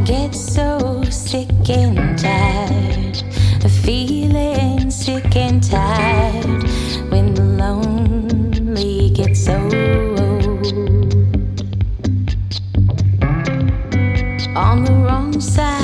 get so sick and tired of feeling sick and tired when the lonely gets so old. On the wrong side